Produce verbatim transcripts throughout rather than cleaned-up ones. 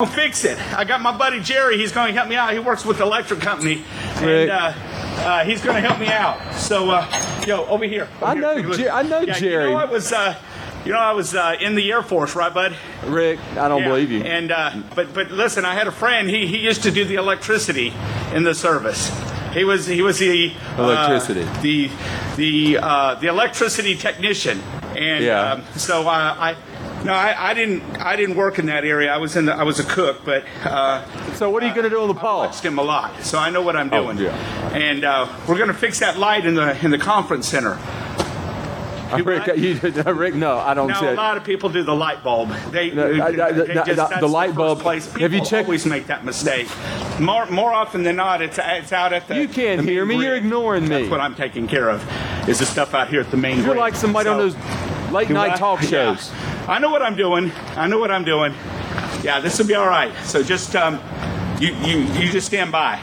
fix it. I got my buddy Jerry. He's going to help me out. He works with the electric company, Rick. and uh, uh, he's going to help me out. So, uh, yo, over here. Over I here. know, Take a look. Jer- I know yeah, Jerry. You know, I was, uh, you know, I was uh, in the Air Force, right, bud? Rick, I don't Yeah. believe you. And uh, but but listen, I had a friend. He he used to do the electricity in the service. He was he was the uh, Electricity. the the uh, the electricity technician. And Yeah. um, so I. I No, I, I didn't. I didn't work in that area. I was in. The, I was a cook, but. Uh, So what are you going to do on the I pole? watched him a lot, so I know what I'm Oh, doing. yeah. And uh, we're going to fix that light in the in the conference center. Uh, Rick, what? you, Rick, no, I don't Now see a it. lot of people do the light bulb. They, No, I- I- they the- just, the- that's the light first bulb- Place. have People you checked- always make that mistake. More more often than not, it's it's out at the. You can't the hear main me. You're grid. ignoring me. That's what I'm taking care of. Is the stuff out here at the main You're grid. like somebody on So- those late Do night I? talk Yeah. shows. I know what I'm doing. I know what I'm doing. Yeah, this will be all right. So just um, you you you just stand by.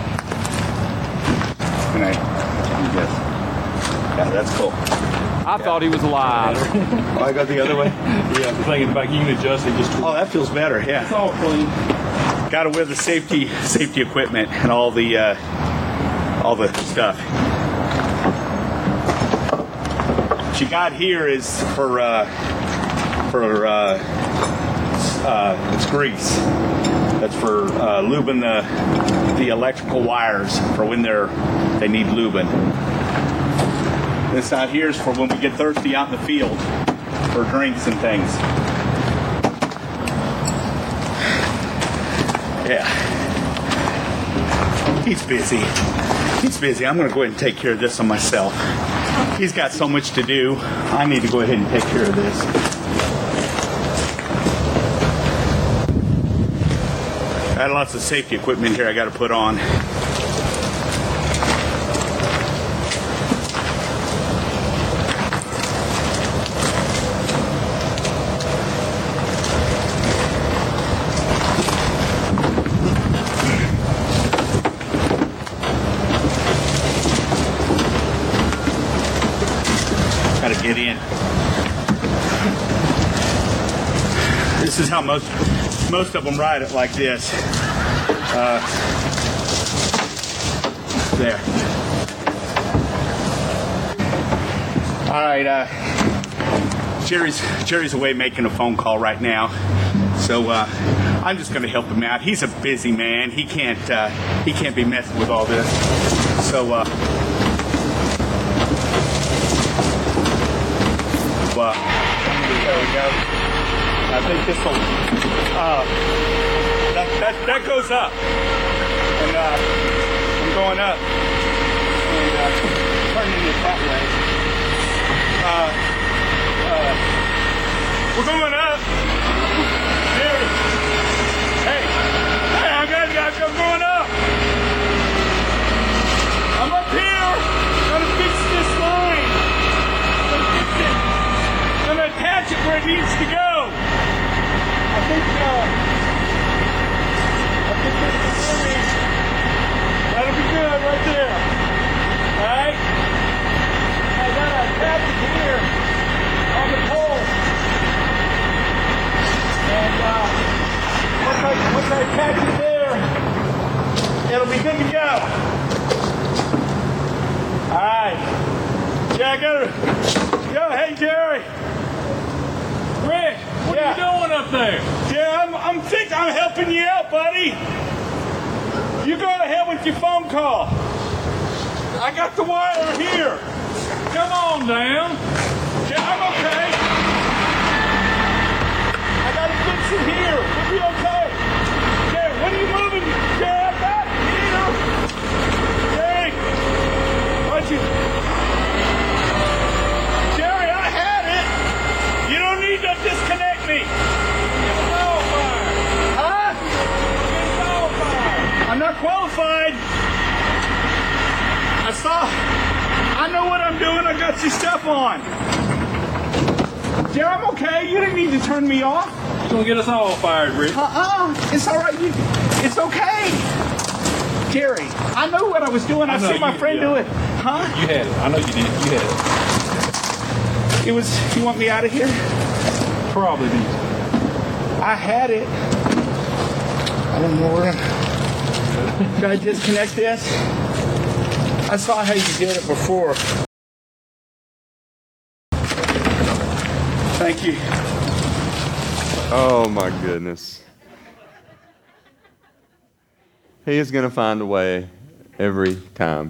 Can I? Yes. Yeah, that's cool. I thought he was alive. Oh, I go the other way. Yeah, I'm thinking back, you can adjust it just to Oh, that feels better. Yeah. it's all clean. Got to wear the safety safety equipment and all the uh, all the stuff. What you got here is for uh, for uh, uh, it's grease. That's for uh, lubing the the electrical wires for when they're they need lubing. This out here is for when we get thirsty out in the field for drinks and things. Yeah. He's busy. He's busy. I'm going to go ahead and take care of this on myself. He's got so much to do. I need to go ahead and take care of this. I got lots of safety equipment here I got to put on. Got to get in. This is how most most of them ride it, like this. Uh, there. All right. Uh, Jerry's Jerry's away making a phone call right now, so uh, I'm just going to help him out. He's a busy man. He can't uh, he can't be messing with all this. So. Uh, Well, there we go. I think this will, uh, that, that, that goes up. And uh, I'm going up. And uh, turning it that way. Uh, uh, we're going up. Here. Hey. Hey, I got you. I'm going up. I'm up here. Gonna fix this line. Gonna fix it. Gonna attach it where it needs to go. I think, uh, I think this is good. That'll be good right there. Alright? I gotta attach it here on the pole. And, uh, once I, once I attach it there, it'll be good to go. Alright. Yeah, I gotta, yo, hey, Jerry. Rick, what Yeah. are you doing up there? Yeah, I'm, I'm think I'm helping you out, buddy. You go ahead with your phone call. I got the wire here. Come on down. Yeah, I'm okay. I gotta fix it here. We'll be okay. Okay, what are you moving? Yeah, I got it here. Hey, why'd you? Jerry, I had it. You don't need to disconnect me. It's all fire. Huh? It's all fire. I'm not qualified. I saw. I know what I'm doing. I got your stuff on. Yeah, I'm okay. You didn't need to turn me off. You're gonna get us all fired, Rick. Uh-uh. It's all right. You, it's okay. Jerry, I know what I was doing. I, I know see my you- friend yeah. do it. Huh? You had it. I know you did. You had it. It was. You want me out of here? Probably did. I had it. I don't know where. Can I disconnect this? I saw how you did it before. Thank you. Oh my goodness. He is going to find a way every time.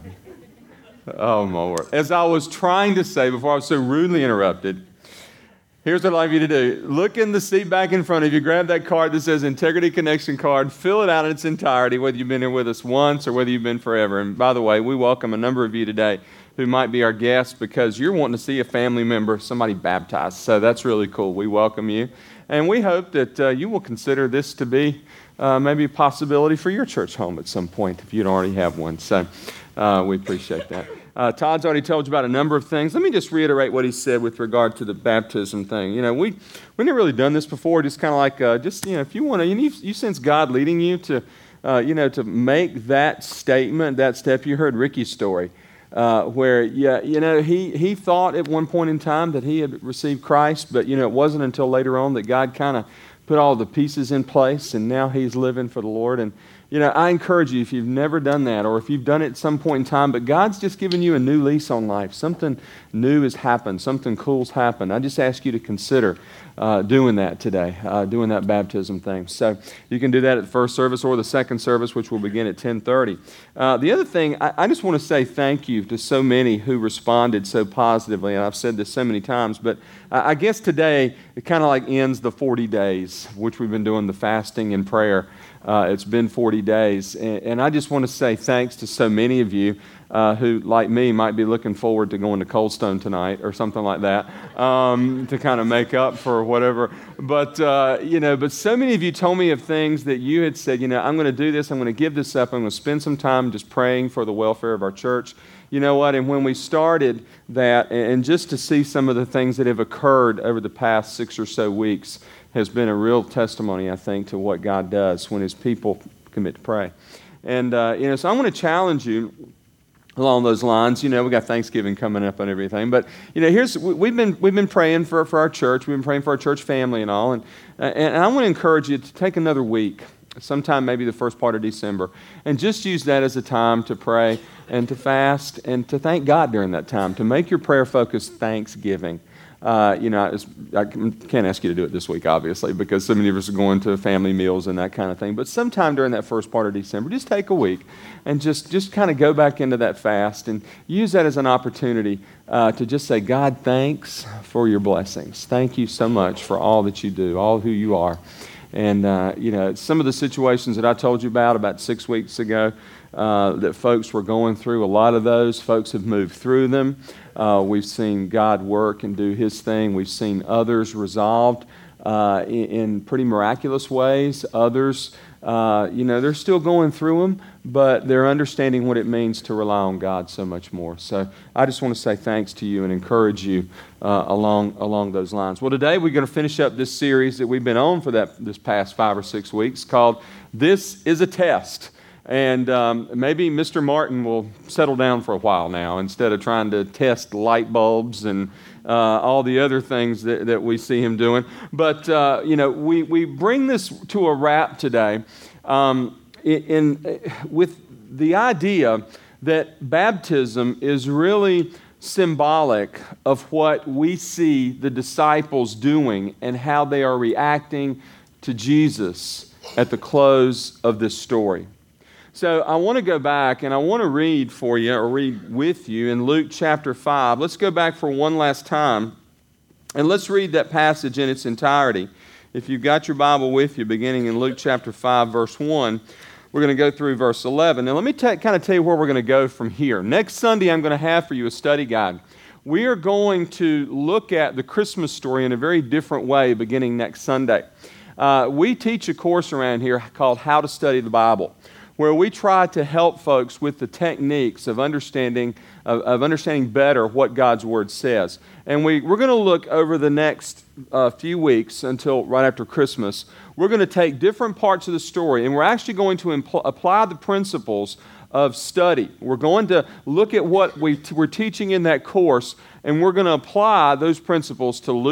Oh my word. As I was trying to say before I was so rudely interrupted, here's what I'd like you to do. Look in the seat back in front of you, grab that card that says Integrity Connection card, fill it out in its entirety, whether you've been here with us once or whether you've been forever. And by the way, we welcome a number of you today who might be our guests because you're wanting to see a family member, somebody baptized. So that's really cool. We welcome you. And we hope that uh, you will consider this to be uh, maybe a possibility for your church home at some point if you don't already have one. So uh, we appreciate that. Uh, Todd's already told you about a number of things. Let me just reiterate what he said with regard to the baptism thing. You know, we we never really done this before. Just kind of like, uh, just you know, if you want to, you, need, you sense God leading you to, uh, you know, to make that statement, that step. You heard Ricky's story, uh, where yeah, you know, he he thought at one point in time that he had received Christ, but you know, it wasn't until later on that God kind of put all the pieces in place, and now he's living for the Lord. And you know, I encourage you, if you've never done that, or if you've done it at some point in time, but God's just given you a new lease on life. Something new has happened. Something cool's happened. I just ask you to consider uh, doing that today, uh, doing that baptism thing. So you can do that at the first service or the second service, which will begin at ten thirty. Uh, the other thing, I, I just want to say thank you to so many who responded so positively, and I've said this so many times, but I, I guess today it kind of like ends the forty days, which we've been doing the fasting and prayer. Uh, it's been forty days, and, and I just want to say thanks to so many of you uh, who, like me, might be looking forward to going to Cold Stone tonight or something like that um, to kind of make up for whatever. But, uh, you know, but so many of you told me of things that you had said, you know, I'm going to do this, I'm going to give this up, I'm going to spend some time just praying for the welfare of our church. You know what? And when we started that, and just to see some of the things that have occurred over the past six or so weeks has been a real testimony, I think, to what God does when His people commit to pray. And, uh, you know, so I want to challenge you along those lines. You know, we got Thanksgiving coming up and everything. But, you know, here's, we've been we've been praying for, for our church. We've been praying for our church family and all. And, and I want to encourage you to take another week, sometime maybe the first part of December, and just use that as a time to pray and to fast and to thank God during that time, to make your prayer focus Thanksgiving. Uh, you know, I can't ask you to do it this week, obviously, because so many of us are going to family meals and that kind of thing. But sometime during that first part of December, just take a week and just, just kind of go back into that fast and use that as an opportunity uh, to just say, God, thanks for your blessings. Thank you so much for all that you do, all who you are. And, uh, you know, some of the situations that I told you about about six weeks ago uh, that folks were going through, a lot of those folks have moved through them. Uh, we've seen God work and do His thing. We've seen others resolved uh, in, in pretty miraculous ways. Others, uh, you know, they're still going through them, but they're understanding what it means to rely on God so much more. So I just want to say thanks to you and encourage you uh, along along those lines. Well, today we're going to finish up this series that we've been on for that this past five or six weeks called This is a Test. And um, maybe Mister Martin will settle down for a while now instead of trying to test light bulbs and uh, all the other things that, that we see him doing. But, uh, you know, we, we bring this to a wrap today um, in, in with the idea that baptism is really symbolic of what we see the disciples doing and how they are reacting to Jesus at the close of this story. So I want to go back and I want to read for you, or read with you in Luke chapter five. Let's go back for one last time and let's read that passage in its entirety. If you've got your Bible with you, beginning in Luke chapter five, verse one, we're going to go through verse eleven. Now let me t- kind of tell you where we're going to go from here. Next Sunday, I'm going to have for you a study guide. We are going to look at the Christmas story in a very different way beginning next Sunday. Uh, we teach a course around here called How to Study the Bible, where we try to help folks with the techniques of understanding of, of understanding better what God's Word says. And we, we're going to look over the next uh, few weeks until right after Christmas. We're going to take different parts of the story, and we're actually going to impl- apply the principles of study. We're going to look at what we t- we're teaching in that course, and we're going to apply those principles to Luke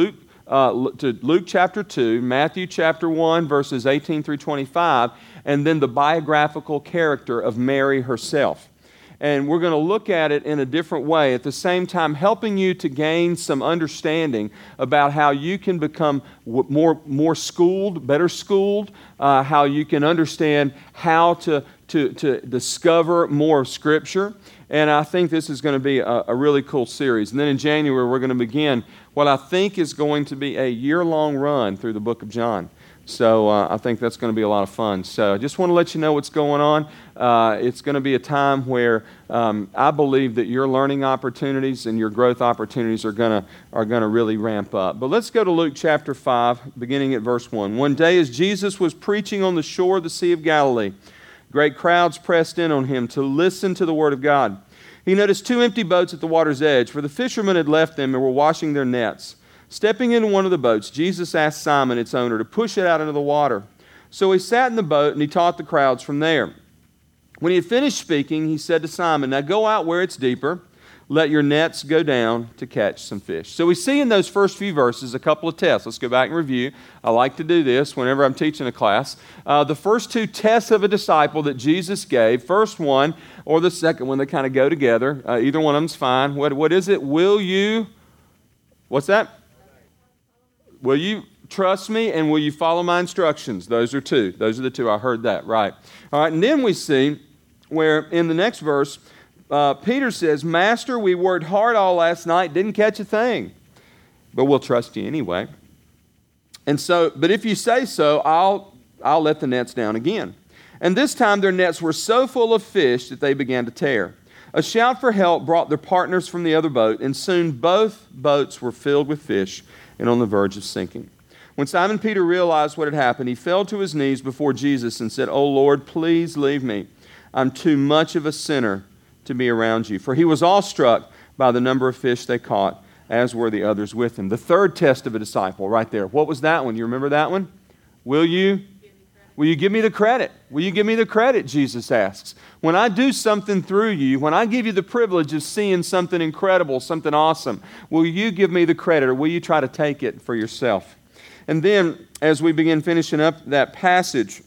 uh, to Luke chapter two, Matthew chapter one, verses eighteen through twenty-five, and then the biographical character of Mary herself. And we're going to look at it in a different way, at the same time helping you to gain some understanding about how you can become more, more schooled, better schooled, uh, how you can understand how to, to, to discover more of Scripture. And I think this is going to be a, a really cool series. And then in January, we're going to begin what I think is going to be a year-long run through the book of John. So uh, I think that's going to be a lot of fun. So I just want to let you know what's going on. Uh, it's going to be a time where um, I believe that your learning opportunities and your growth opportunities are going to are going to really ramp up. But let's go to Luke chapter five, beginning at verse one. One day as Jesus was preaching on the shore of the Sea of Galilee, great crowds pressed in on him to listen to the word of God. He noticed two empty boats at the water's edge, for the fishermen had left them and were washing their nets. Stepping into one of the boats, Jesus asked Simon, its owner, to push it out into the water. So he sat in the boat and he taught the crowds from there. When he had finished speaking, he said to Simon, now go out where it's deeper. Let your nets go down to catch some fish. So we see in those first few verses a couple of tests. Let's go back and review. I like to do this whenever I'm teaching a class. Uh, the first two tests of a disciple that Jesus gave, first one or the second one, they kind of go together. Uh, either one of them's fine. What, what is it? Will you, what's that? Will you trust me and will you follow my instructions? Those are two. Those are the two. I heard that. Right. All right. And then we see where in the next verse, uh, Peter says, Master, we worked hard all last night, didn't catch a thing, but we'll trust you anyway. And so, but if you say so, I'll, I'll let the nets down again. And this time their nets were so full of fish that they began to tear. A shout for help brought their partners from the other boat, and soon both boats were filled with fish and on the verge of sinking. When Simon Peter realized what had happened, he fell to his knees before Jesus and said, "O Lord, please leave me. I'm too much of a sinner to be around you." For he was awestruck by the number of fish they caught, as were the others with him. The third test of a disciple, right there. What was that one? You remember that one? Will you? Will you give me the credit? Will you give me the credit, Jesus asks. When I do something through you, when I give you the privilege of seeing something incredible, something awesome, will you give me the credit or will you try to take it for yourself? And then, as we begin finishing up that passage,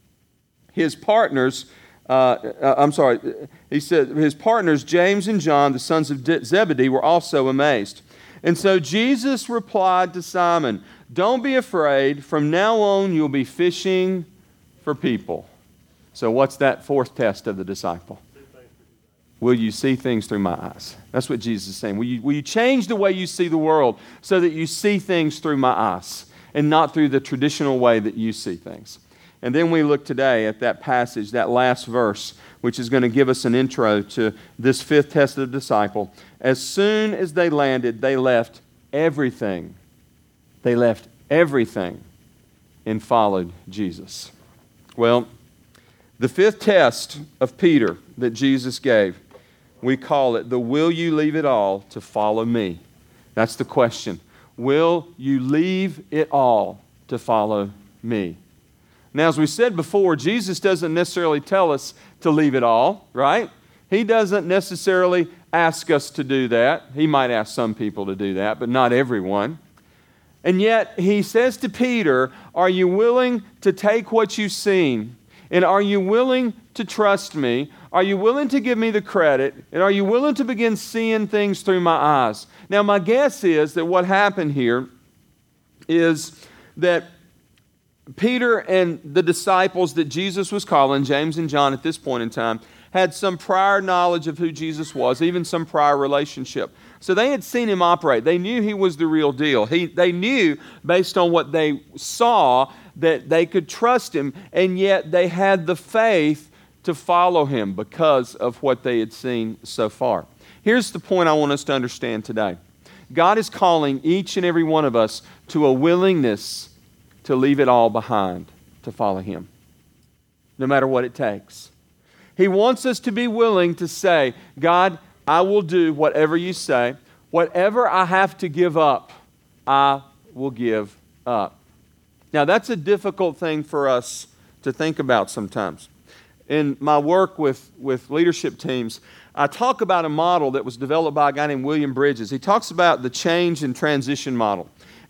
his partners, uh, uh, I'm sorry, he said his partners, James and John, the sons of Zebedee, were also amazed. And so Jesus replied to Simon, "Don't be afraid. From now on, you'll be fishing for people." So what's that fourth test of the disciple? Will you see things through my eyes? That's what Jesus is saying. Will you, will you change the way you see the world so that you see things through my eyes and not through the traditional way that you see things? And then we look today at that passage, that last verse, which is going to give us an intro to this fifth test of the disciple. As soon as they landed, they left everything. They left everything and followed Jesus. Well, the fifth test of Peter that Jesus gave, we call it the will you leave it all to follow me? That's the question. Will you leave it all to follow me? Now, as we said before, Jesus doesn't necessarily tell us to leave it all, right? He doesn't necessarily ask us to do that. He might ask some people to do that, but not everyone. And yet, he says to Peter, are you willing to take what you've seen? And are you willing to trust me? Are you willing to give me the credit? And are you willing to begin seeing things through my eyes? Now, my guess is that what happened here is that Peter and the disciples that Jesus was calling, James and John at this point in time, had some prior knowledge of who Jesus was, even some prior relationship. So they had seen him operate. They knew he was the real deal. He, they knew, based on what they saw, that they could trust him, and yet they had the faith to follow him because of what they had seen so far. Here's the point I want us to understand today. God is calling each and every one of us to a willingness to leave it all behind to follow him, no matter what it takes. He wants us to be willing to say, God, I will do whatever you say. Whatever I have to give up, I will give up. Now, that's a difficult thing for us to think about sometimes. In my work with, with leadership teams, I talk about a model that was developed by a guy named William Bridges. He talks about the change and transition model.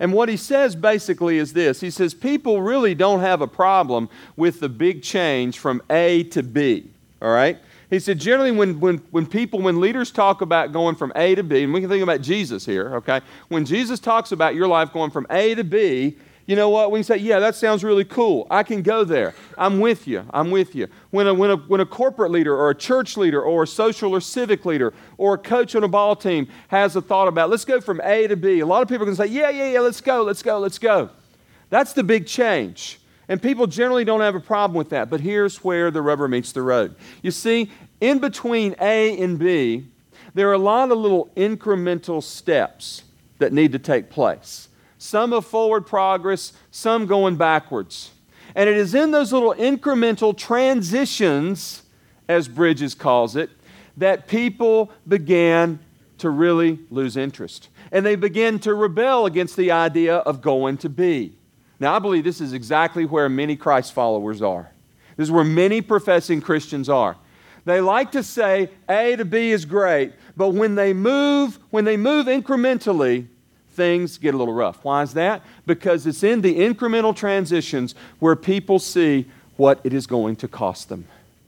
And what he says basically is this. He says people really don't have a problem with the big change from A to B, all right? He said generally when, when, when people, when leaders talk about going from A to B, and we can think about Jesus here, okay? When Jesus talks about your life going from A to B, you know what? We can say, yeah, that sounds really cool. I can go there. I'm with you. I'm with you. When a, when a, when a corporate leader or a church leader or a social or civic leader or a coach on a ball team has a thought about, let's go from A to B, a lot of people are going to say, yeah, yeah, yeah, let's go, let's go, let's go. That's the big change. And people generally don't have a problem with that. But here's where the rubber meets the road. You see, in between A and B, there are a lot of little incremental steps that need to take place. Some of forward progress, some going backwards. And it is in those little incremental transitions, as Bridges calls it, that people began to really lose interest. And they begin to rebel against the idea of going to B. Now, I believe this is exactly where many Christ followers are. This is where many professing Christians are. They like to say A to B is great, but when they move, when they move incrementally, things get a little rough. Why is that? Because it's in the incremental transitions where people see what it is going to cost them.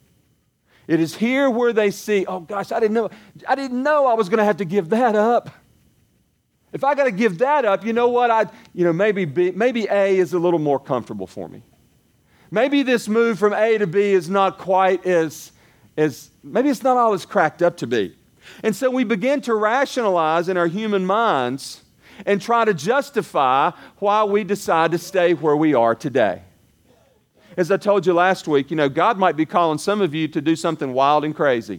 It is here where they see, oh gosh, I didn't know, I didn't know I was going to have to give that up. If I got to give that up, you know what? I, you know, maybe B, maybe A is a little more comfortable for me. Maybe this move from A to B is not quite as, as maybe it's not all it's cracked up to be. And so we begin to rationalize in our human minds and try to justify why we decide to stay where we are today. As I told you last week, you know, God might be calling some of you to do something wild and crazy.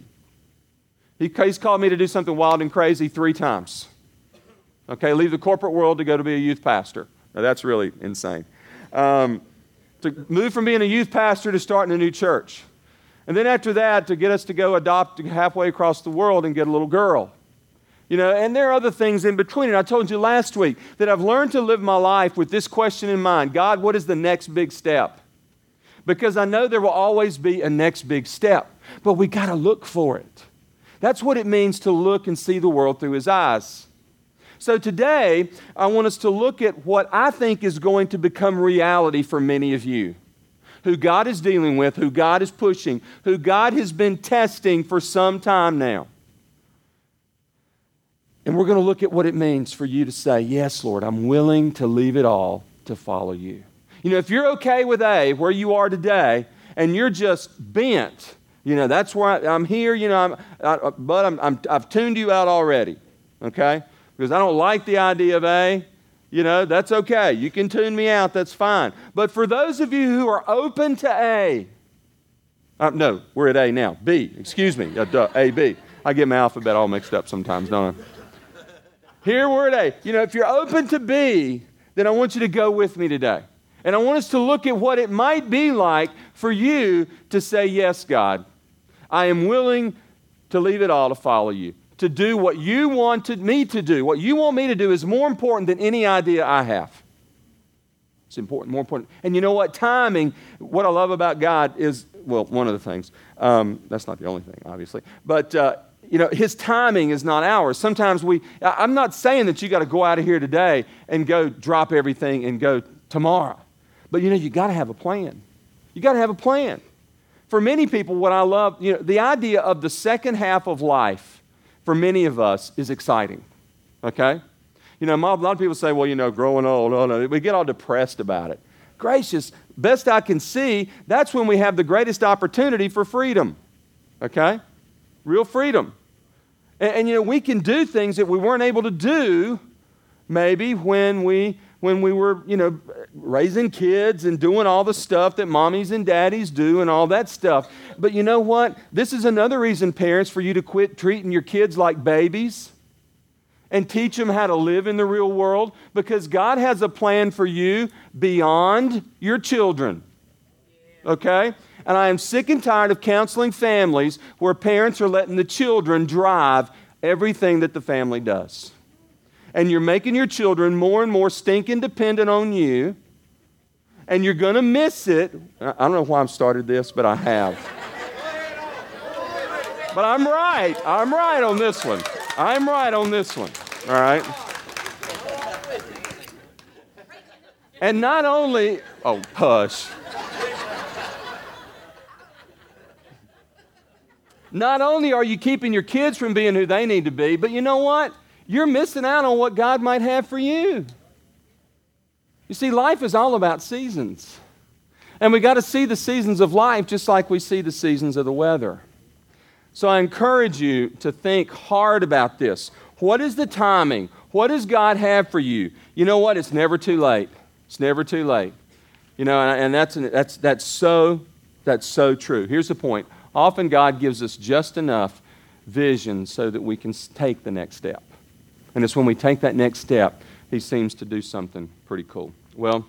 He, he's called me to do something wild and crazy three times. Okay, leave the corporate world to go to be a youth pastor. Now, that's really insane. Um, to move from being a youth pastor to starting a new church. And then after that, to get us to go adopt halfway across the world and get a little girl. You know, and there are other things in between. And I told you last week that I've learned to live my life with this question in mind. God, what is the next big step? Because I know there will always be a next big step, but we got to look for it. That's what it means to look and see the world through His eyes. So today, I want us to look at what I think is going to become reality for many of you, who God is dealing with, who God is pushing, who God has been testing for some time now. And we're going to look at what it means for you to say, yes, Lord, I'm willing to leave it all to follow you. You know, if you're okay with A, where you are today, and you're just bent, you know, that's where I, I'm here, you know, I'm, I, but I'm, I'm, I've tuned you out already, okay? Because I don't like the idea of A, you know, that's okay. You can tune me out, that's fine. But for those of you who are open to A, uh, no, we're at A now, B, excuse me, uh, duh, A, B. I get my alphabet all mixed up sometimes, don't I? Here we're at A. You know, if you're open to B, then I want you to go with me today. And I want us to look at what it might be like for you to say, yes, God, I am willing to leave it all to follow you, to do what you wanted me to do. What you want me to do is more important than any idea I have. It's important, more important. And you know what? Timing, what I love about God is, well, one of the things. Um, that's not the only thing, obviously. But, uh, you know, His timing is not ours. Sometimes we, I'm not saying that you got to go out of here today and go drop everything and go tomorrow. But, you know, you got to have a plan. You got to have a plan. For many people, what I love, you know, the idea of the second half of life for many of us is exciting. Okay? You know, a lot of people say, well, you know, growing old, oh, no, we get all depressed about it. Gracious, best I can see, that's when we have the greatest opportunity for freedom. Okay? Real freedom. And, and, you know, we can do things that we weren't able to do maybe when we when we were, you know, raising kids and doing all the stuff that mommies and daddies do and all that stuff. But you know what? This is another reason, parents, for you to quit treating your kids like babies and teach them how to live in the real world, because God has a plan for you beyond your children. Okay? And I am sick and tired of counseling families where parents are letting the children drive everything that the family does. And you're making your children more and more stinking dependent on you, and you're going to miss it. I don't know why I've started this, but I have. But I'm right. I'm right on this one. I'm right on this one. All right? And not only, oh, hush. Not only are you keeping your kids from being who they need to be, but you know what? You're missing out on what God might have for you. You see, life is all about seasons. And we got to see the seasons of life just like we see the seasons of the weather. So I encourage you to think hard about this. What is the timing? What does God have for you? You know what? It's never too late. It's never too late. You know, and, and that's, that's, that's, so, that's so true. Here's the point. Often God gives us just enough vision so that we can take the next step. And it's when we take that next step, He seems to do something pretty cool. Well,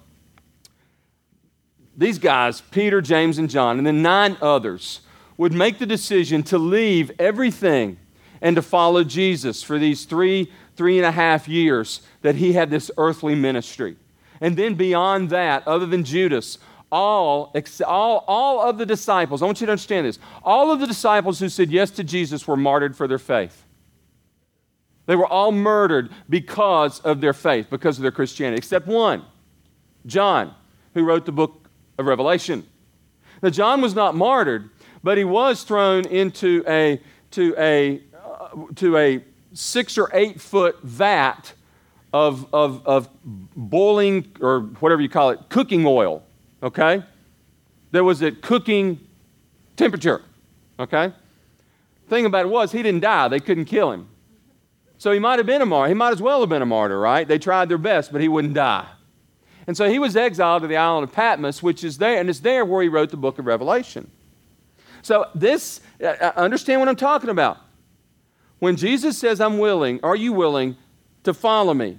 these guys, Peter, James, and John, and then nine others, would make the decision to leave everything and to follow Jesus for these three, three and a half years that He had this earthly ministry. And then beyond that, other than Judas, all, all, all of the disciples, I want you to understand this, all of the disciples who said yes to Jesus were martyred for their faith. They were all murdered because of their faith, because of their Christianity, except one, John, who wrote the book of Revelation. Now, John was not martyred, but he was thrown into a, to a, uh, to a six or eight foot vat of, of, of boiling, or whatever you call it, cooking oil, okay? There was a cooking temperature, okay? Thing about it was, he didn't die. They couldn't kill him. So he might have been a martyr. He might as well have been a martyr, right? They tried their best, but he wouldn't die. And so he was exiled to the island of Patmos, which is there, and it's there where he wrote the book of Revelation. So this, uh, understand what I'm talking about. When Jesus says, I'm willing, are you willing to follow me?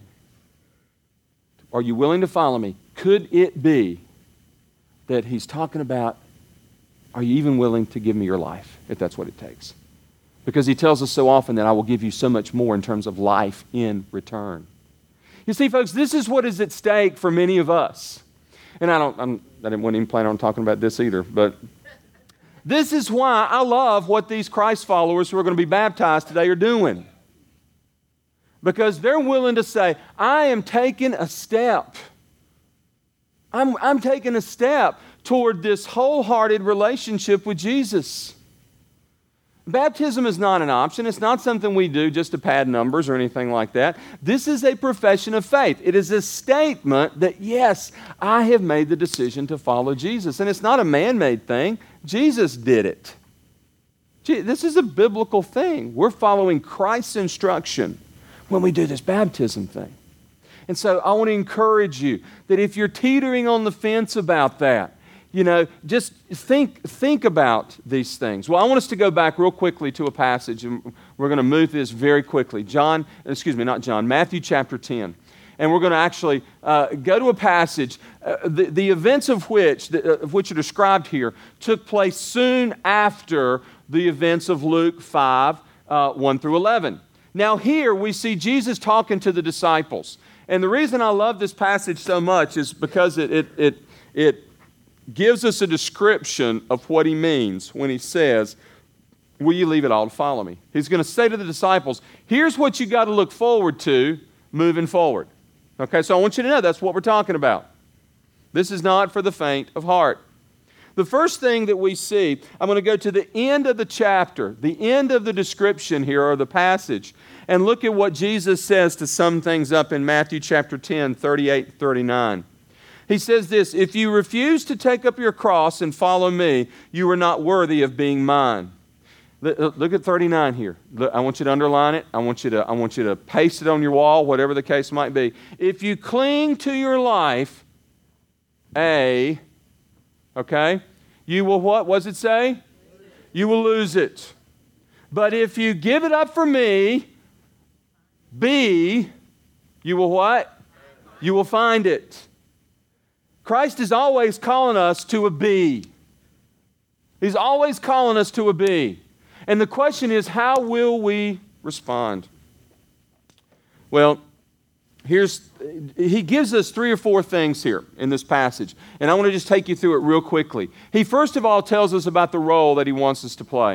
Are you willing to follow me? Could it be that He's talking about, are you even willing to give me your life, if that's what it takes? Because He tells us so often that I will give you so much more in terms of life in return. You see, folks, this is what is at stake for many of us. And I don't, I'm, I didn't want to even plan on talking about this either, but this is why I love what these Christ followers who are going to be baptized today are doing. Because they're willing to say, I am taking a step. I'm, I'm taking a step toward this wholehearted relationship with Jesus. Baptism is not an option. It's not something we do just to pad numbers or anything like that. This is a profession of faith. It is a statement that, yes, I have made the decision to follow Jesus. And it's not a man-made thing. Jesus did it. This is a biblical thing. We're following Christ's instruction when we do this baptism thing. And so I want to encourage you that if you're teetering on the fence about that, you know, just think think about these things. Well, I want us to go back real quickly to a passage, and we're going to move this very quickly. John, excuse me, not John, Matthew chapter ten. And we're going to actually uh, go to a passage, uh, the, the events of which, the, uh, of which are described here, took place soon after the events of Luke five, uh, one through eleven. Now here we see Jesus talking to the disciples. And the reason I love this passage so much is because it it it, it gives us a description of what He means when He says, will you leave it all to follow me? He's going to say to the disciples, here's what you got to look forward to moving forward. Okay, so I want you to know that's what we're talking about. This is not for the faint of heart. The first thing that we see, I'm going to go to the end of the chapter, the end of the description here, or the passage, and look at what Jesus says to sum things up in Matthew chapter ten, thirty-eight and thirty-nine. He says this, if you refuse to take up your cross and follow me, you are not worthy of being mine. Look at thirty-nine here. I want you to underline it. I want you to, I want you to paste it on your wall, whatever the case might be. If you cling to your life, A, okay, you will what? What does it say? You will lose it. But if you give it up for me, B, you will what? You will find it. Christ is always calling us to a B. He's always calling us to a B. And the question is, how will we respond? Well, here's, he gives us three or four things here in this passage. And I want to just take you through it real quickly. He first of all tells us about the role that he wants us to play.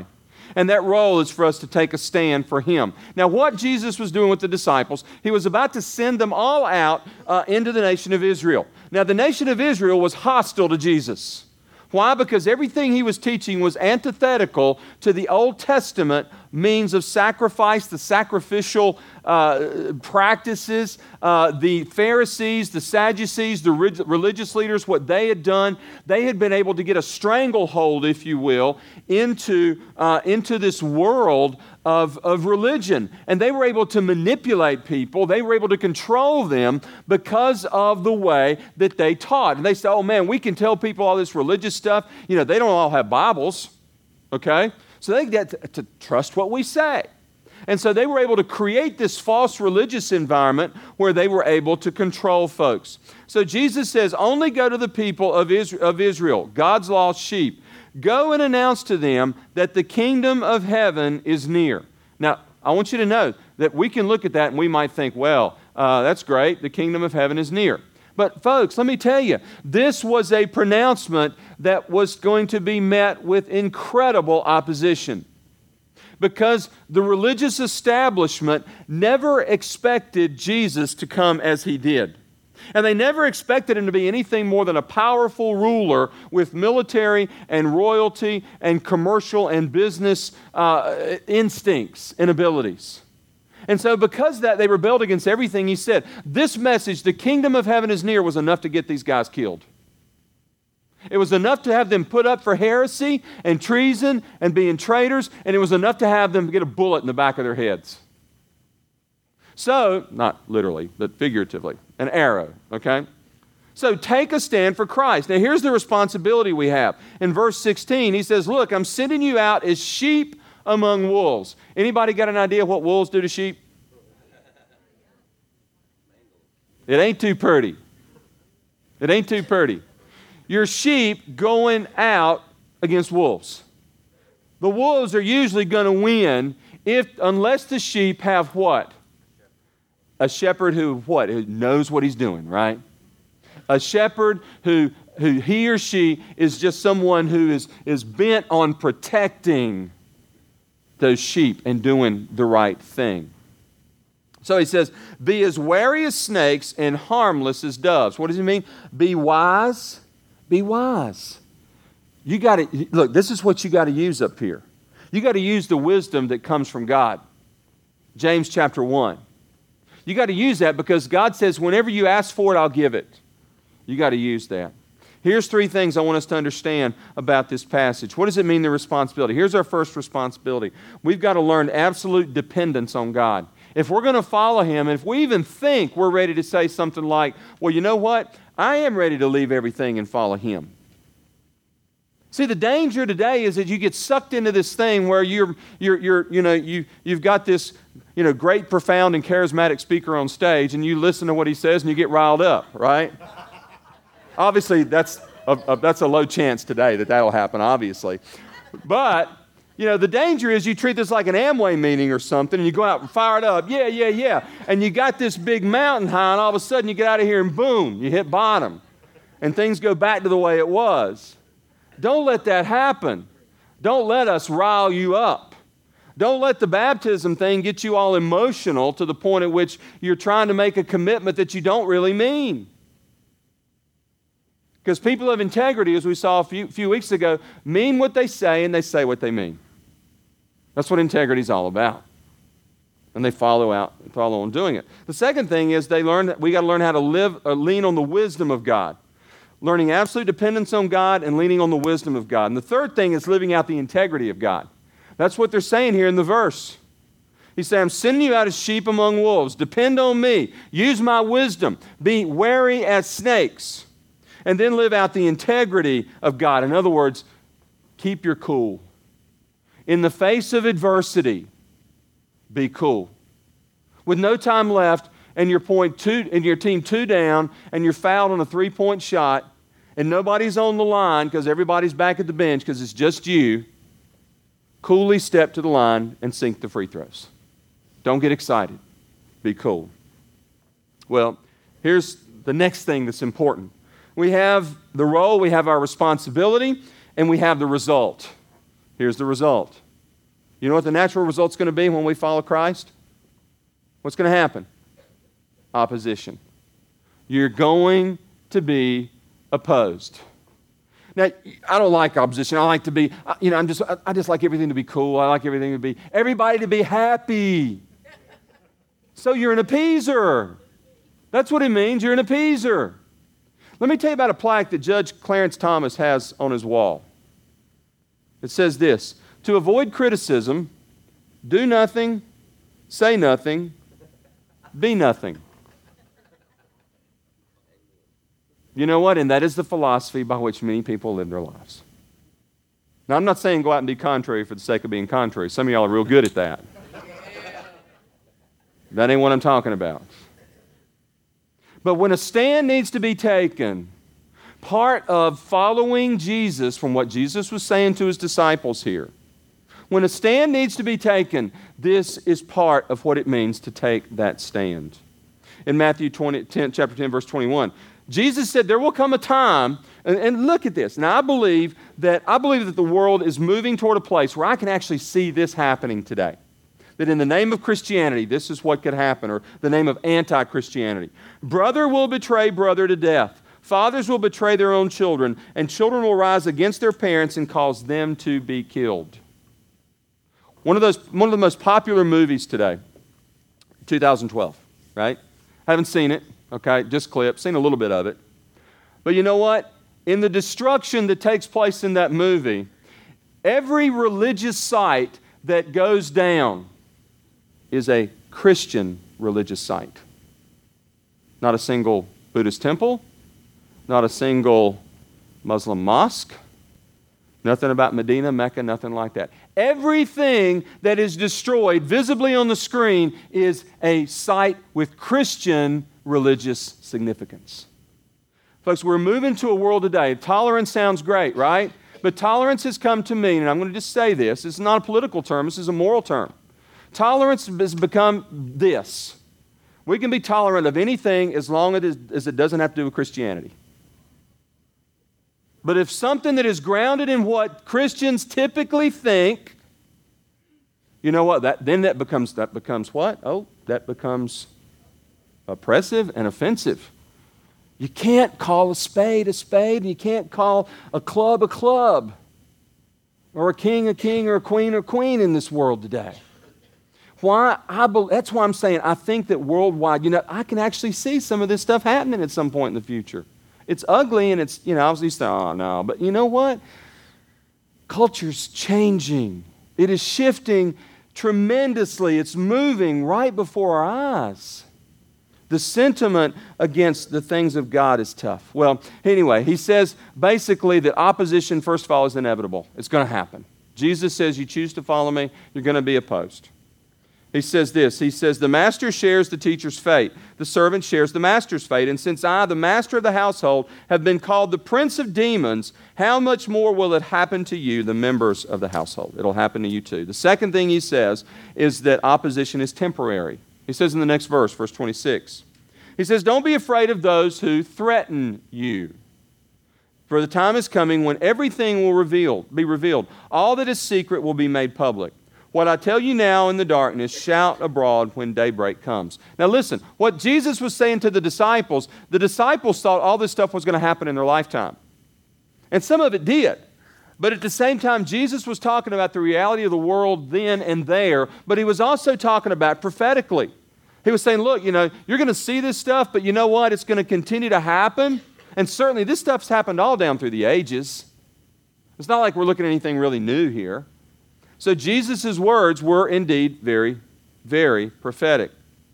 And that role is for us to take a stand for Him. Now, what Jesus was doing with the disciples, He was about to send them all out uh, into the nation of Israel. Now, the nation of Israel was hostile to Jesus. Why? Because everything He was teaching was antithetical to the Old Testament means of sacrifice, the sacrificial uh, practices, uh, the Pharisees, the Sadducees, the re- religious leaders, what they had done. They had been able to get a stranglehold, if you will, into, uh, into this world of, of religion. And they were able to manipulate people. They were able to control them because of the way that they taught. And they said, oh man, we can tell people all this religious stuff. You know, they don't all have Bibles, okay? So they get to, to trust what we say. And so they were able to create this false religious environment where they were able to control folks. So Jesus says, only go to the people of Israel, of Israel, God's lost sheep. Go and announce to them that the kingdom of heaven is near. Now, I want you to know that we can look at that and we might think, well, uh, that's great. The kingdom of heaven is near. But folks, let me tell you, this was a pronouncement that was going to be met with incredible opposition. Because the religious establishment never expected Jesus to come as He did. And they never expected Him to be anything more than a powerful ruler with military and royalty and commercial and business uh, instincts and abilities. And so because of that, they rebelled against everything He said. This message, the kingdom of heaven is near, was enough to get these guys killed. It was enough to have them put up for heresy and treason and being traitors, and it was enough to have them get a bullet in the back of their heads. So, not literally, but figuratively, an arrow, okay? So take a stand for Christ. Now here's the responsibility we have. In verse sixteen, He says, look, I'm sending you out as sheep among wolves. Anybody got an idea what wolves do to sheep? It ain't too pretty. It ain't too pretty. Your sheep going out against wolves. The wolves are usually going to win if, unless the sheep have what? A shepherd who what? Who knows what he's doing, right? A shepherd who, who he or she is just someone who is, is bent on protecting those sheep and doing the right thing. So He says, be as wary as snakes and harmless as doves. What does He mean? Be wise. Be wise. You got to, look, this is what you got to use up here. You got to use the wisdom that comes from God. James chapter one. You got to use that because God says, whenever you ask for it, I'll give it. You got to use that. Here's three things I want us to understand about this passage. What does it mean, the responsibility? Here's our first responsibility. We've got to learn absolute dependence on God. If we're going to follow Him, and if we even think we're ready to say something like, well, you know what? I am ready to leave everything and follow Him. See, the danger today is that you get sucked into this thing where you're, you're, you're, you know, you, you've got this, you know, great, profound, and charismatic speaker on stage, and you listen to what he says and you get riled up, right? Obviously, that's a, a, that's a low chance today that that'll happen, obviously. But, you know, the danger is you treat this like an Amway meeting or something, and you go out and fire it up, yeah, yeah, yeah, and you got this big mountain high, and all of a sudden you get out of here and boom, you hit bottom, and things go back to the way it was. Don't let that happen. Don't let us rile you up. Don't let the baptism thing get you all emotional to the point at which you're trying to make a commitment that you don't really mean. Because people of integrity, as we saw a few, few weeks ago, mean what they say and they say what they mean. That's what integrity is all about. And they follow out, follow on doing it. The second thing is they learn that we got to learn how to live or lean on the wisdom of God. Learning absolute dependence on God and leaning on the wisdom of God. And the third thing is living out the integrity of God. That's what they're saying here in the verse. He's saying, I'm sending you out as sheep among wolves. Depend on me. Use my wisdom. Be wary as snakes. And then live out the integrity of God. In other words, keep your cool. In the face of adversity, be cool. With no time left and your point two and your team two down and you're fouled on a three-point shot and nobody's on the line because everybody's back at the bench because it's just you, coolly step to the line and sink the free throws. Don't get excited. Be cool. Well, here's the next thing that's important. We have the role, we have our responsibility, and we have the result. Here's the result. You know what the natural result's going to be when we follow Christ? What's going to happen? Opposition. You're going to be opposed. Now, I don't like opposition. I like to be, you know, I'm just, I just like everything to be cool. I like everything to be, everybody to be happy. So you're an appeaser. That's what it means. You're an appeaser. Let me tell you about a plaque that Judge Clarence Thomas has on his wall. It says this: to avoid criticism, do nothing, say nothing, be nothing. You know what? And that is the philosophy by which many people live their lives. Now, I'm not saying go out and be contrary for the sake of being contrary. Some of y'all are real good at that. That ain't what I'm talking about. But when a stand needs to be taken, part of following Jesus, from what Jesus was saying to his disciples here, when a stand needs to be taken, this is part of what it means to take that stand. In Matthew twenty, ten, chapter ten, verse twenty-one, Jesus said there will come a time, and, and look at this. Now I believe that I believe that the world is moving toward a place where I can actually see this happening today. That in the name of Christianity, this is what could happen, or the name of anti-Christianity. Brother will betray brother to death. Fathers will betray their own children, and children will rise against their parents and cause them to be killed. One of those, one of the most popular movies today, two thousand twelve, right? Haven't seen it, okay, just clips, seen a little bit of it. But you know what? In the destruction that takes place in that movie, every religious site that goes down is a Christian religious site. Not a single Buddhist temple, not a single Muslim mosque, nothing about Medina, Mecca, nothing like that. Everything that is destroyed visibly on the screen is a site with Christian religious significance. Folks, we're moving to a world today. Tolerance sounds great, right? But tolerance has come to mean, and I'm going to just say this, it's not a political term, this is a moral term. Tolerance has become this. We can be tolerant of anything as long as it doesn't have to do with Christianity. But if something that is grounded in what Christians typically think, you know what? That, then that becomes, that becomes what? Oh, that becomes oppressive and offensive. You can't call a spade a spade, and you can't call a club a club, or a king a king, or a queen a queen in this world today. Why? I be, that's why I'm saying I think that worldwide, you know, I can actually see some of this stuff happening at some point in the future. It's ugly, and it's, you know, I was used to, oh, no. But you know what? Culture's changing. It is shifting tremendously. It's moving right before our eyes. The sentiment against the things of God is tough. Well, anyway, he says basically that opposition, first of all, is inevitable. It's going to happen. Jesus says, you choose to follow me, you're going to be opposed. He says this, he says, the master shares the teacher's fate. The servant shares the master's fate. And since I, the master of the household, have been called the prince of demons, how much more will it happen to you, the members of the household? It'll happen to you too. The second thing he says is that opposition is temporary. He says in the next verse, verse twenty-six, he says, don't be afraid of those who threaten you. For the time is coming when everything will reveal, be revealed. All that is secret will be made public. What I tell you now in the darkness, shout abroad when daybreak comes. Now listen, what Jesus was saying to the disciples, the disciples thought all this stuff was going to happen in their lifetime. And some of it did. But at the same time, Jesus was talking about the reality of the world then and there, but he was also talking about prophetically. He was saying, look, you know, you're going to see this stuff, but you know what? It's going to continue to happen. And certainly this stuff's happened all down through the ages. It's not like we're looking at anything really new here. So Jesus' words were indeed very, very prophetic.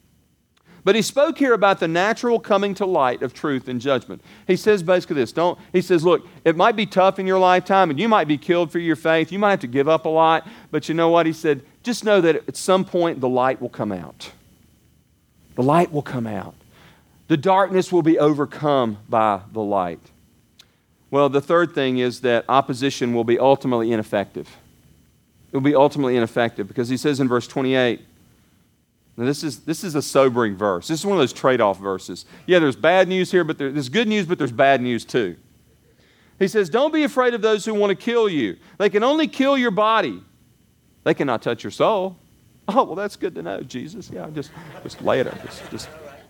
But he spoke here about the natural coming to light of truth and judgment. He says basically this, don't, he says, look, it might be tough in your lifetime and you might be killed for your faith. You might have to give up a lot. But you know what? He said, just know that at some point the light will come out. The light will come out. The darkness will be overcome by the light. Well, the third thing is that opposition will be ultimately ineffective. It will be ultimately ineffective because he says in verse twenty-eight, now this is, this is a sobering verse. This is one of those trade-off verses. Yeah, there's bad news here, but there, there's good news, but there's bad news too. He says, don't be afraid of those who want to kill you. They can only kill your body. They cannot touch your soul. Oh, well, that's good to know, Jesus. Yeah, just, just lay it up. Just, just.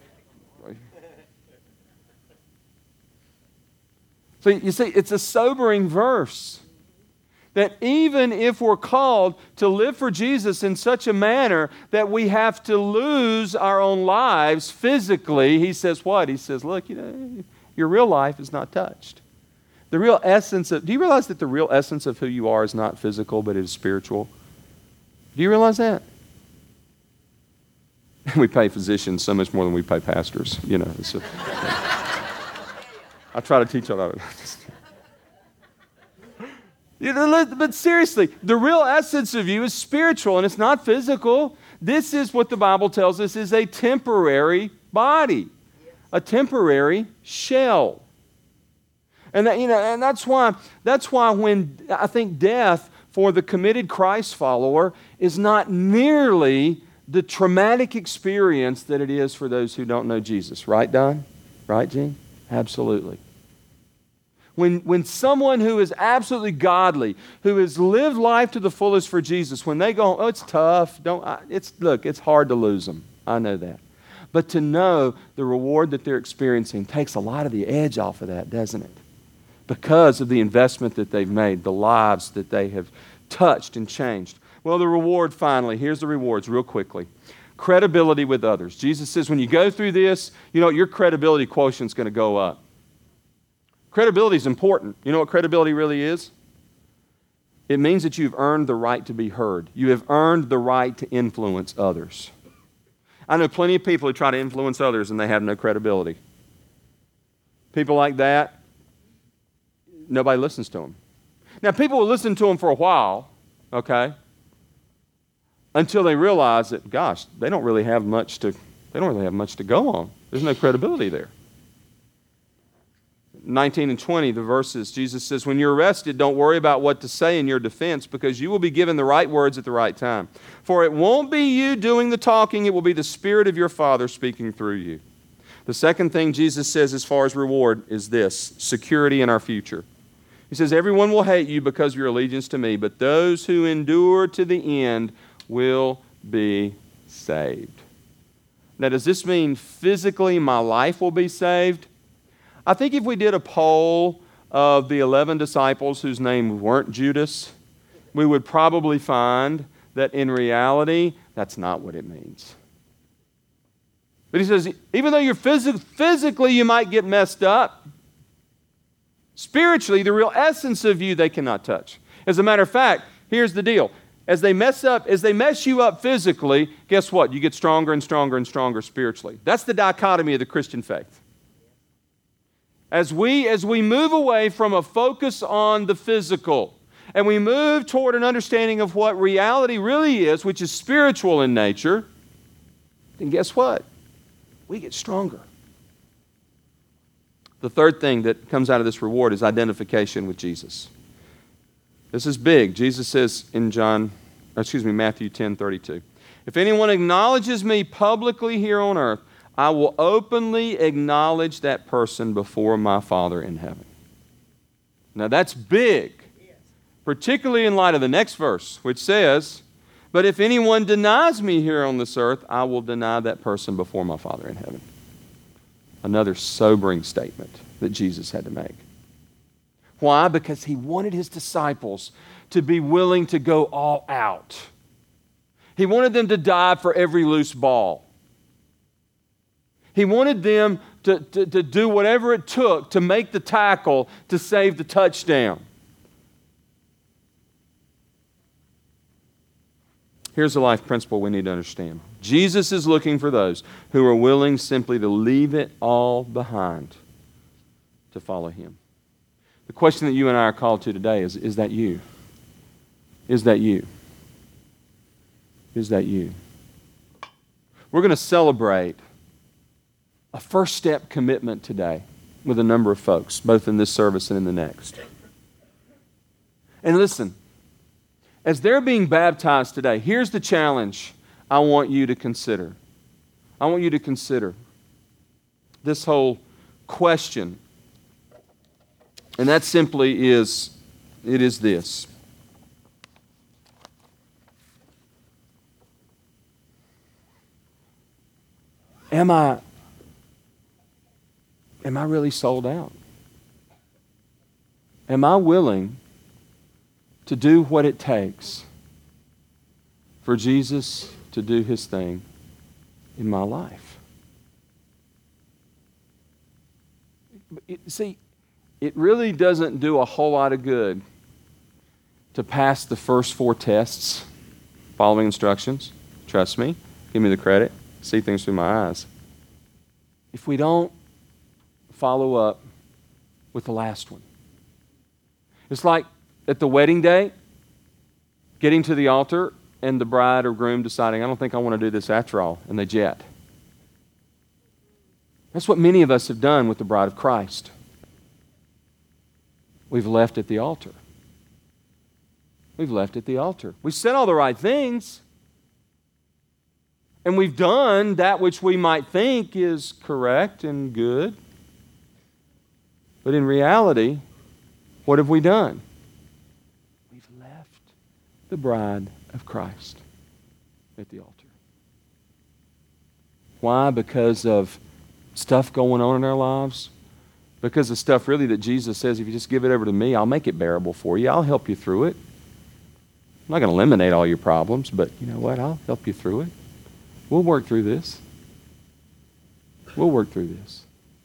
So you see, it's a sobering verse. That even if we're called to live for Jesus in such a manner that we have to lose our own lives physically, he says what? He says, look, you know, your real life is not touched. The real essence of, do you realize that the real essence of who you are is not physical, but it is spiritual? Do you realize that? We pay physicians so much more than we pay pastors, you know. It's a, I try to teach all that. You know, but seriously, the real essence of you is spiritual, and it's not physical. This is what the Bible tells us is a temporary body, a temporary shell. And that, you know, and that's why that's why when I think death for the committed Christ follower is not nearly the traumatic experience that it is for those who don't know Jesus. Right, Don? Right, Gene? Absolutely. When, when someone who is absolutely godly, who has lived life to the fullest for Jesus, when they go, oh, it's tough. Don't. I, it's look, it's hard to lose them. I know that. But to know the reward that they're experiencing takes a lot of the edge off of that, doesn't it? Because of the investment that they've made, the lives that they have touched and changed. Well, the reward finally, here's the rewards real quickly. Credibility with others. Jesus says when you go through this, you know, your credibility quotient's going to go up. Credibility is important. You know what credibility really is? It means that you've earned the right to be heard. You have earned the right to influence others. I know plenty of people who try to influence others and they have no credibility. People like that, nobody listens to them. Now, people will listen to them for a while, okay, until they realize that, gosh, they don't really have much to, they don't really have much to go on. There's no credibility there. nineteen and twenty, the verses, Jesus says, when you're arrested, don't worry about what to say in your defense because you will be given the right words at the right time. For it won't be you doing the talking, it will be the Spirit of your Father speaking through you. The second thing Jesus says as far as reward is this, security in our future. He says, everyone will hate you because of your allegiance to me, but those who endure to the end will be saved. Now, does this mean physically my life will be saved? I think if we did a poll of the eleven disciples whose names weren't Judas, we would probably find that in reality, that's not what it means. But he says, even though you're phys- physically you might get messed up, spiritually, the real essence of you they cannot touch. As a matter of fact, here's the deal. As they mess up, as they mess you up physically, guess what? You get stronger and stronger and stronger spiritually. That's the dichotomy of the Christian faith. As we, as we move away from a focus on the physical and we move toward an understanding of what reality really is, which is spiritual in nature, then guess what? We get stronger. The third thing that comes out of this reward is identification with Jesus. This is big. Jesus says in John, excuse me, Matthew ten thirty-two, if anyone acknowledges me publicly here on earth, I will openly acknowledge that person before my Father in heaven. Now that's big, particularly in light of the next verse, which says, but if anyone denies me here on this earth, I will deny that person before my Father in heaven. Another sobering statement that Jesus had to make. Why? Because he wanted his disciples to be willing to go all out. He wanted them to die for every loose ball. He wanted them to, to, to do whatever it took to make the tackle to save the touchdown. Here's the life principle we need to understand. Jesus is looking for those who are willing simply to leave it all behind to follow him. The question that you and I are called to today is, is that you? Is that you? Is that you? We're going to celebrate a first step commitment today with a number of folks, both in this service and in the next. And listen, as they're being baptized today, here's the challenge I want you to consider. I want you to consider this whole question. And that simply is, it is this. am I, am I really sold out? Am I willing to do what it takes for Jesus to do his thing in my life? It, see, it really doesn't do a whole lot of good to pass the first four tests following instructions. Trust me. Give me the credit. See things through my eyes. If we don't follow up with the last one. It's like at the wedding day, getting to the altar and the bride or groom deciding, I don't think I want to do this after all, and they jet. That's what many of us have done with the bride of Christ. We've left at the altar. We've left at the altar. We've said all the right things, and we've done that which we might think is correct and good. But in reality, what have we done? We've left the bride of Christ at the altar. Why? Because of stuff going on in our lives? Because of stuff really that Jesus says, if you just give it over to me, I'll make it bearable for you. I'll help you through it. I'm not going to eliminate all your problems, but you know what? I'll help you through it. We'll work through this. We'll work through this.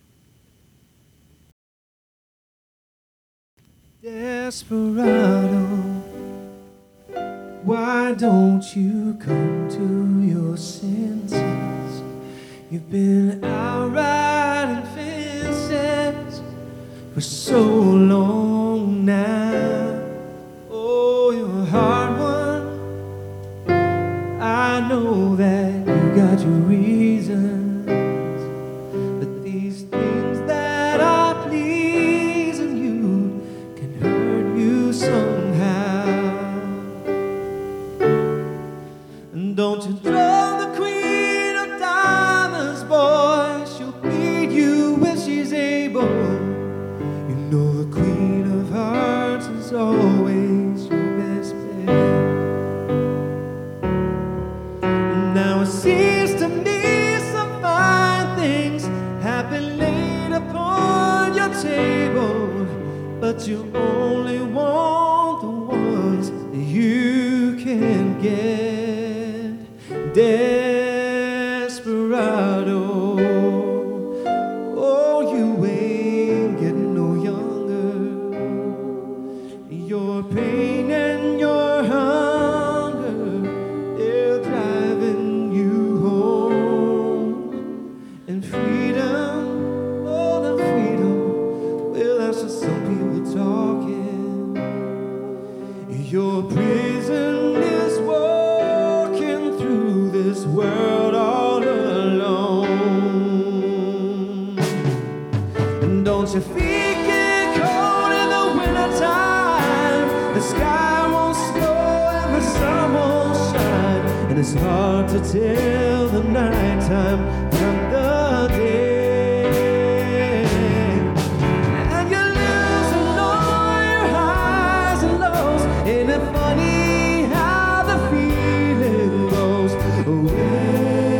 Desperado, why don't you come to your senses? You've been out riding fences for so long now. Oh, you're a hard one. I know that you got your reasons, but these things that are pleasing you can hurt you somehow. And don't you draw the queen of diamonds, boy, she'll beat you if she's able. You know the queen of hearts is always your best bet. Now it seems to me some fine things have been laid upon your table, but you only want the ones that you can get. Desperado, oh, you ain't getting no younger. Your pain and your hunger, they're driving you home. And freedom, oh, the freedom, well, that's just some people talking. Your prison is walking through this world all alone. And don't you feet get cold in the wintertime? The sky won't snow and the sun won't shine, and it's hard to tell the nighttime from the day. And you're losing all your highs and lows. Ain't it funny how the feeling goes away?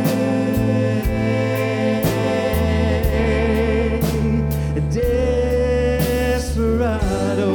Desperado,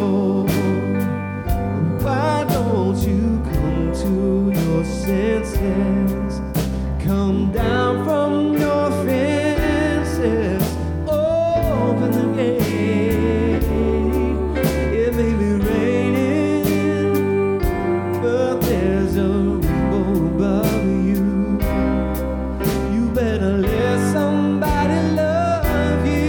why don't you come to your senses? Come down from your fences, open the gate. It may be raining, but there's a rainbow above you. You better let somebody love you.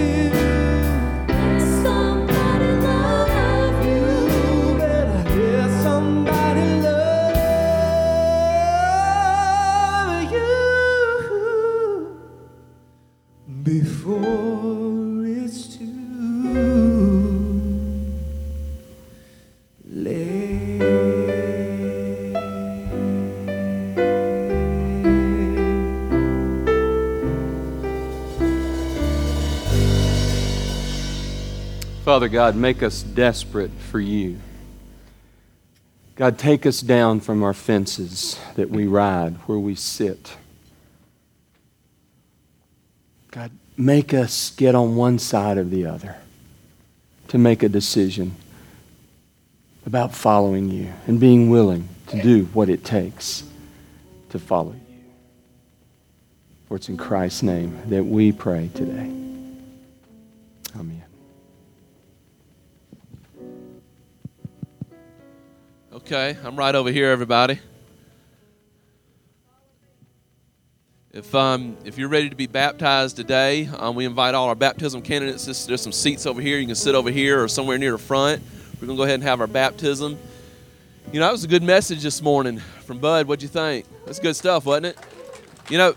Somebody love You better let somebody love you before it's too Father God, make us desperate for you. God, take us down from our fences that we ride, where we sit. God, make us get on one side or the other to make a decision about following you and being willing to do what it takes to follow you. For it's in Christ's name that we pray today. Amen. Okay, I'm right over here, everybody. If um, if you're ready to be baptized today, um, we invite all our baptism candidates. There's some seats over here. You can sit over here or somewhere near the front. We're going to go ahead and have our baptism. You know, that was a good message this morning from Bud. What'd you think? That's good stuff, wasn't it? You know,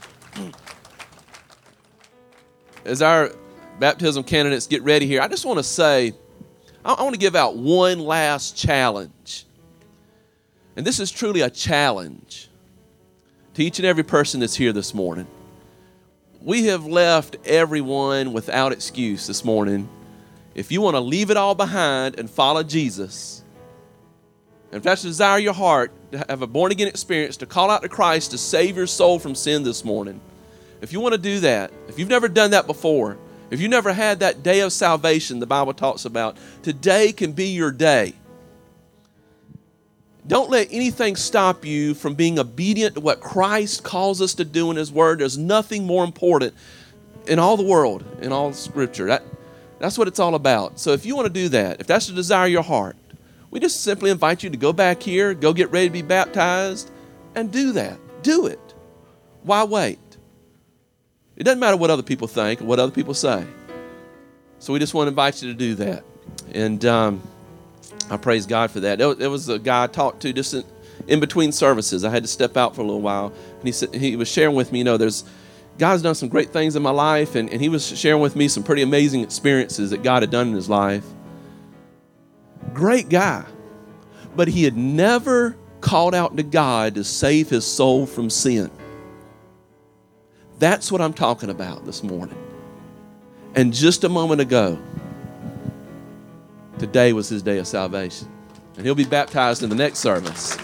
as our baptism candidates get ready here, I just want to say, I, I want to give out one last challenge. And this is truly a challenge to each and every person that's here this morning. We have left everyone without excuse this morning. If you want to leave it all behind and follow Jesus, and if that's the desire of your heart, to have a born-again experience, to call out to Christ to save your soul from sin this morning, if you want to do that, if you've never done that before, if you never had that day of salvation the Bible talks about, today can be your day. Don't let anything stop you from being obedient to what Christ calls us to do in His Word. There's nothing more important in all the world, in all Scripture. That, that's what it's all about. So if you want to do that, if that's the desire of your heart, we just simply invite you to go back here, go get ready to be baptized, and do that. Do it. Why wait? It doesn't matter what other people think or what other people say. So we just want to invite you to do that. And um, I praise God for that. There was a guy I talked to just in, in between services. I had to step out for a little while. And he said, he was sharing with me, you know, there's God's done some great things in my life. And, and he was sharing with me some pretty amazing experiences that God had done in his life. Great guy. But he had never called out to God to save his soul from sin. That's what I'm talking about this morning. And just a moment ago, today was his day of salvation. And he'll be baptized in the next service.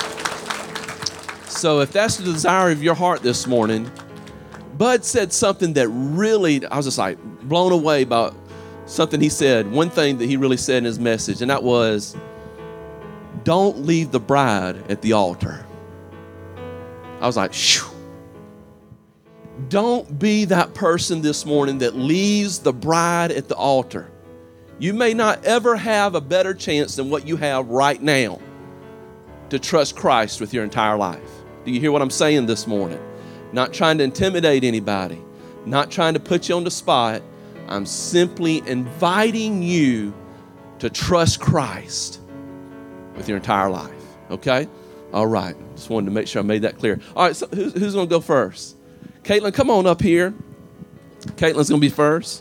So if that's the desire of your heart this morning, Bud said something that really, I was just like blown away by something he said. One thing that he really said in his message, and that was, don't leave the bride at the altar. I was like, shoo. Don't be that person this morning that leaves the bride at the altar. You may not ever have a better chance than what you have right now to trust Christ with your entire life. Do you hear what I'm saying this morning? Not trying to intimidate anybody, not trying to put you on the spot. I'm simply inviting you to trust Christ with your entire life. Okay? All right. Just wanted to make sure I made that clear. All right, so who's, who's going to go first? Caitlin, come on up here. Caitlin's going to be first.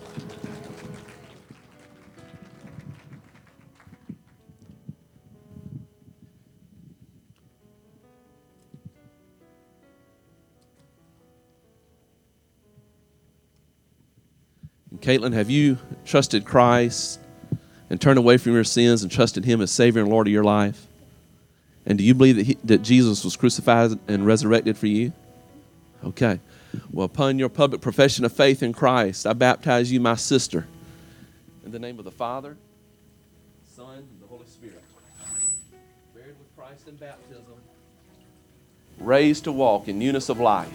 And Caitlin, have you trusted Christ and turned away from your sins and trusted Him as Savior and Lord of your life? And do you believe that, he, that Jesus was crucified and resurrected for you? Okay. Well, upon your public profession of faith in Christ, I baptize you, my sister, in the name of the Father, Son, and the Holy Spirit. Buried with Christ in baptism, raised to walk in newness of life.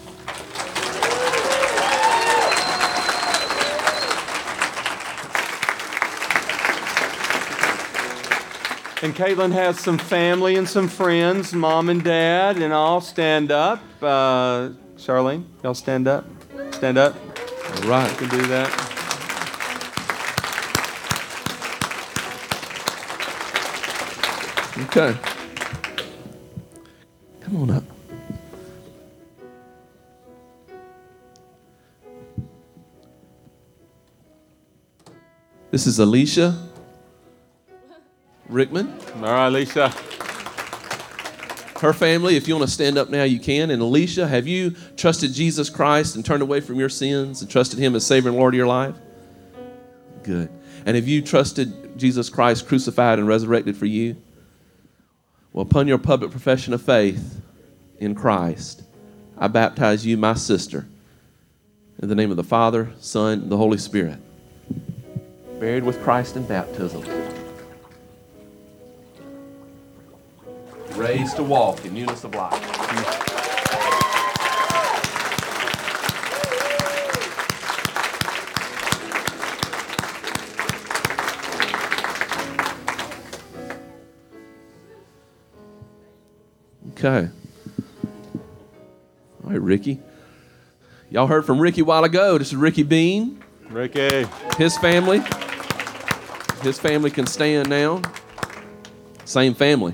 And Caitlin has some family and some friends, mom and dad, and all stand up. Uh, Charlene, y'all stand up. Stand up. All right. You can do that. Okay. Come on up. This is Alicia Rickman. All right, Alicia. Her family, if you want to stand up now, you can. And Alicia, have you trusted Jesus Christ and turned away from your sins and trusted Him as Savior and Lord of your life? Good. And have you trusted Jesus Christ crucified and resurrected for you? Well, upon your public profession of faith in Christ, I baptize you, my sister, In the name of the Father, Son, and the Holy Spirit. Buried with Christ in baptism. Raised to walk in newness of life. Okay. All right, Ricky. Y'all heard from Ricky a while ago. This is Ricky Bean. Ricky. His family. His family can stand now. Same family.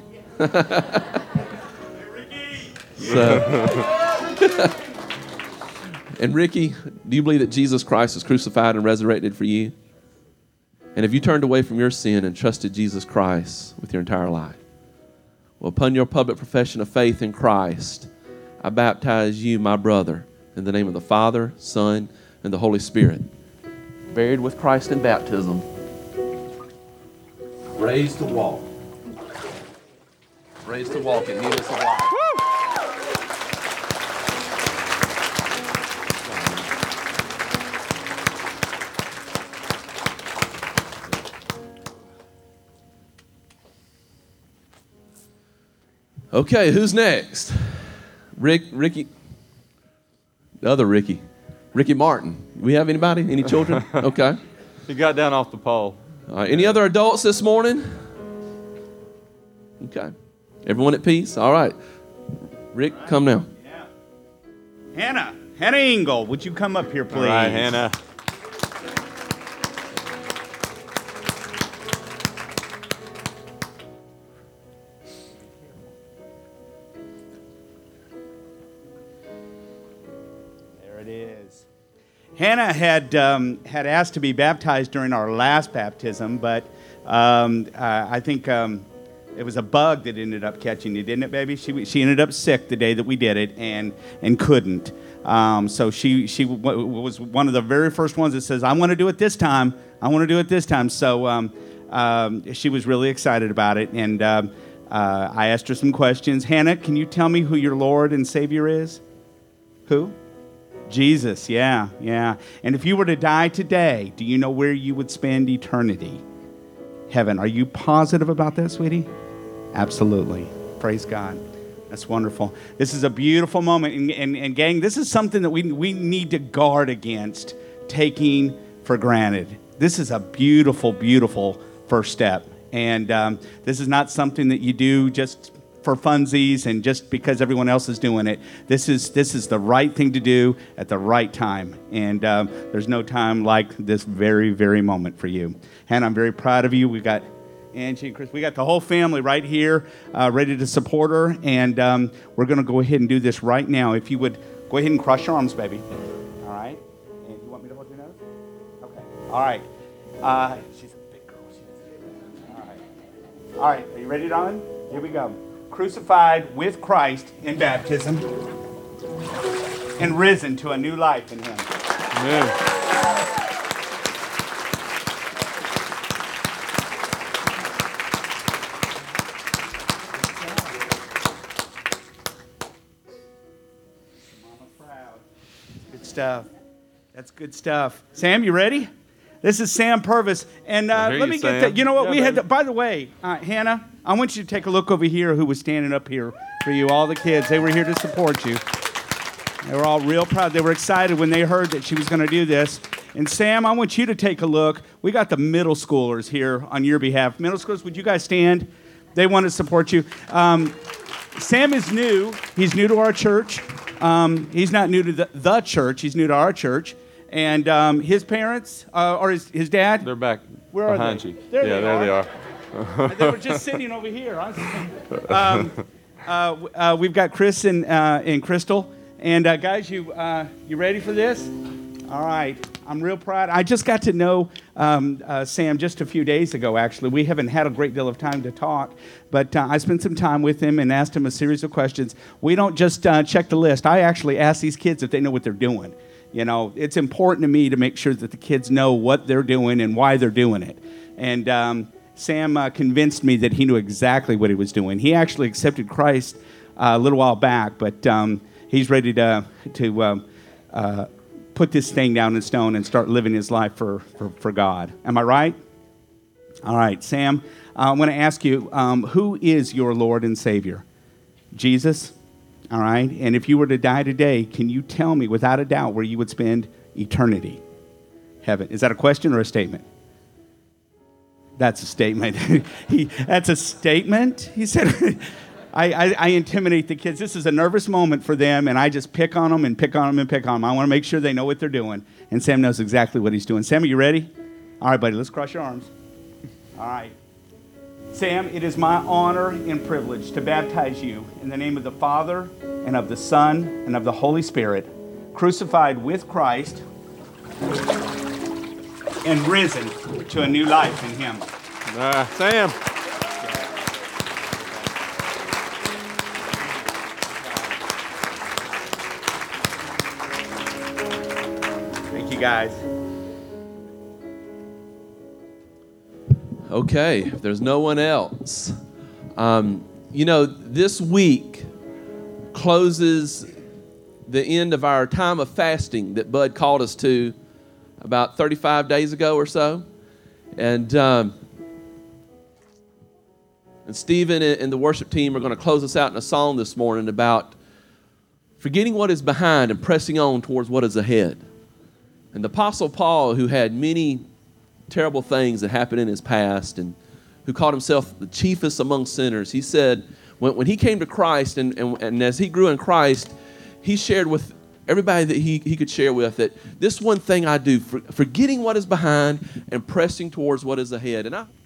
So, and Ricky, do you believe that Jesus Christ was crucified and resurrected for you? And have you turned away from your sin and trusted Jesus Christ with your entire life? Well, upon your public profession of faith in Christ, I baptize you, my brother, in the name of the Father, Son, and the Holy Spirit. Buried with Christ in baptism. Raised to walk. Raised to walk in newness of life. Okay, who's next? Rick, Ricky, the other Ricky, Ricky Martin. We have anybody? Any children? Okay. He got down off the pole. All right. Any other adults this morning? Okay. Everyone at peace? All right. Rick, come now. Yeah. Hannah, Hannah Engel, would you come up here, please? All right, Hannah. There it is. Hannah had um, had asked to be baptized during our last baptism, but um, uh, I think um, it was a bug that ended up catching you, didn't it, baby? She she ended up sick the day that we did it and and couldn't. Um, so she she w- was one of the very first ones that says, "I want to do it this time. I want to do it this time." So um, um, she was really excited about it, and um, uh, I asked her some questions. Hannah, can you tell me who your Lord and Savior is? Who? Jesus, yeah, yeah. And if you were to die today, do you know where you would spend eternity? Heaven. Are you positive about that, sweetie? Absolutely. Praise God. That's wonderful. This is a beautiful moment. And, and, and gang, this is something that we, we need to guard against taking for granted. This is a beautiful, beautiful first step. And um, this is not something that you do just for funsies and just because everyone else is doing it. This is this is the right thing to do at the right time. And um, there's no time like this very, very moment for you. Hannah, I'm very proud of you. We've got Angie and Chris. We got the whole family right here uh, ready to support her. And um, we're going to go ahead and do this right now. If you would go ahead and cross your arms, baby. All right. And you want me to hold your nose? Okay. All right. Uh, she's a big girl. She's all right. All right. Are you ready, Don? Here we go. Crucified with Christ in baptism and risen to a new life in Him. Amen. Mama proud. Good stuff. That's good stuff. Sam, you ready? This is Sam Purvis, and uh, hear let you, me Sam. get that. You know what Yeah, we had? baby. To, by the way, uh, Hannah, I want you to take a look over here. Who was standing up here for you? All the kids. They were here to support you. They were all real proud. They were excited when they heard that she was going to do this. And Sam, I want you to take a look. We got the middle schoolers here on your behalf. Middle schoolers, would you guys stand? They want to support you. Um, Sam is new. He's new to our church. Um, he's not new to the, the church. He's new to our church. And um, his parents, uh, or his, his dad, They're back Where are behind they? you. There yeah, they there are. they are. they were just sitting over here. Um, uh, uh, we've got Chris and, uh, and Crystal. And uh, guys, you uh, you ready for this? All right. I'm real proud. I just got to know um, uh, Sam just a few days ago, actually. We haven't had a great deal of time to talk, but uh, I spent some time with him and asked him a series of questions. We don't just uh, check the list. I actually ask these kids if they know what they're doing. You know, it's important to me to make sure that the kids know what they're doing and why they're doing it. And um, Sam uh, convinced me that he knew exactly what he was doing. He actually accepted Christ uh, a little while back, but um, he's ready to to um, uh, put this thing down in stone and start living his life for, for, for God. Am I right? All right, Sam, uh, I want to ask you, um, who is your Lord and Savior? Jesus? All right, and if you were to die today, can you tell me without a doubt where you would spend eternity? Heaven. Is that a question or a statement? That's a statement. he, that's a statement? He said, I, I, I intimidate the kids. This is a nervous moment for them, and I just pick on them and pick on them and pick on them. I want to make sure they know what they're doing. And Sam knows exactly what he's doing. Sam, are you ready? All right, buddy, let's cross your arms. All right. Sam, it is my honor and privilege to baptize you in the name of the Father and of the Son and of the Holy Spirit, crucified with Christ and risen to a new life in him. Uh, Sam. Thank you, guys. Okay, if there's no one else. Um, you know, this week closes the end of our time of fasting that Bud called us to about thirty-five days ago or so. And, um, and Stephen and the worship team are going to close us out in a song this morning about forgetting what is behind and pressing on towards what is ahead. And the Apostle Paul, who had many terrible things that happened in his past and who called himself the chiefest among sinners, he said when, when he came to Christ and, and, and as he grew in Christ, he shared with everybody that he, he could share with that this one thing I do, for, forgetting what is behind and pressing towards what is ahead. And I